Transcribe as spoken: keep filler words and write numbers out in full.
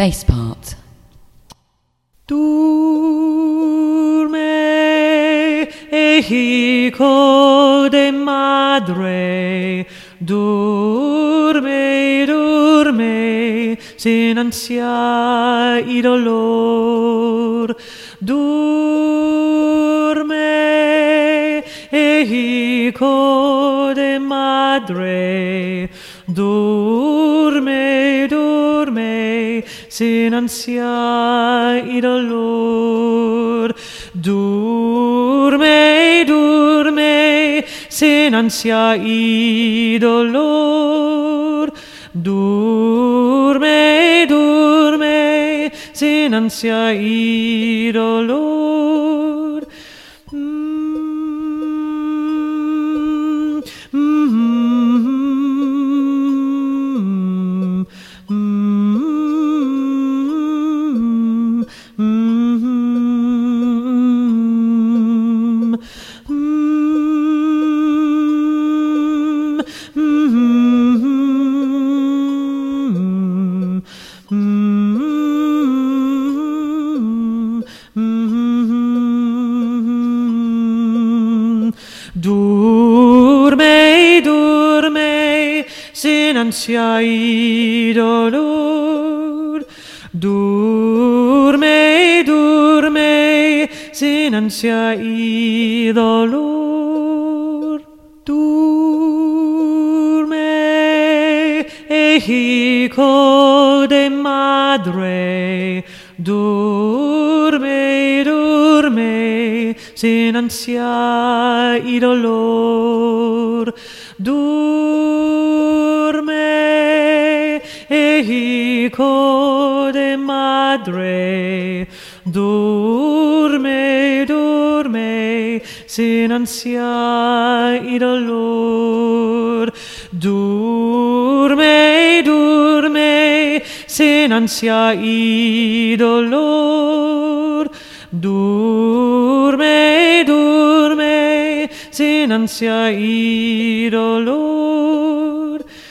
bass part. Dorme, hijo de madre, dorme, dorme, sin ansia y dolor. Dorme, hijo de madre, dorme, dorme, sin ansia y dolor. Dorme, dorme, sin ansia y dolor. Dorme, dorme, sin ansia y dolor. Mm, mm, Dorme, dorme, sin ansia y dolor. Dorme, dorme, sin ansia y dolor. Dorme, hijo de madre, dorme, dorme, sin ansia y dolor. Dorme, hijo de madre, dorme, dorme, sin ansia y dolor. Dorme, dorme, sin ansia y dolor. Dorme, dorme, sin ansia y dolor.